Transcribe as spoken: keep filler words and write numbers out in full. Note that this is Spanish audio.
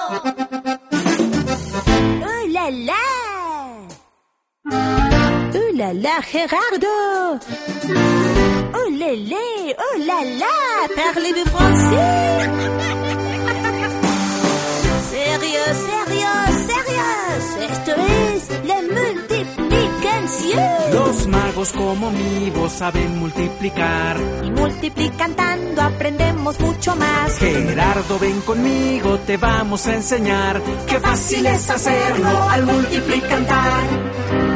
¡Oh, la, la! ¡Oh, la, la, Gerardo! ¡Oh, la, la! ¡Oh, la, la! Parlez-vous français? ¡Sérieux, sérieux, sérieux! Esto es la multiplicación. Los magos como mi voz saben multiplicar. Y multiplicando aprendemos mucho más. Gerardo, ven conmigo, te vamos a enseñar. Qué fácil es hacerlo al multiplicar.